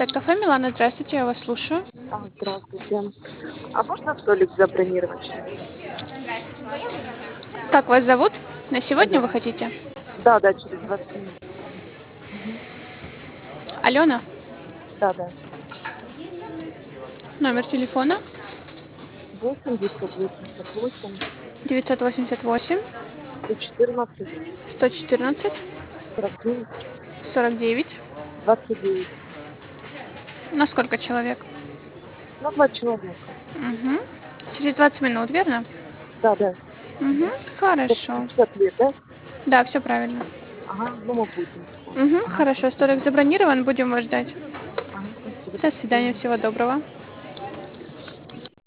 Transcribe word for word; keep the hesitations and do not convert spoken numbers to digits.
Так, кафе Милана, здравствуйте, я вас слушаю. А, здравствуйте. А можно столик забронировать? Как вас зовут? На сегодня вы Алена. хотите? Да, да, через двадцать минут. Мгм. Алена, Да, да. номер телефона восемь девятьсот восемьдесят восемь девятьсот восемьдесят восемь сто четырнадцать сто четырнадцать сорок девять сорок девять. двадцать девять. На сколько человек? На два человека. Мгм. Через двадцать минут, верно? Да, да. Угу. Угу. Хорошо. пятьдесят лет, да? Да, все правильно. Ага, ну мы будем. Угу. Ага, Хорошо, спасибо. столик забронирован, будем вас ждать. Ага, спасибо, До до свидания, свидания. всего доброго.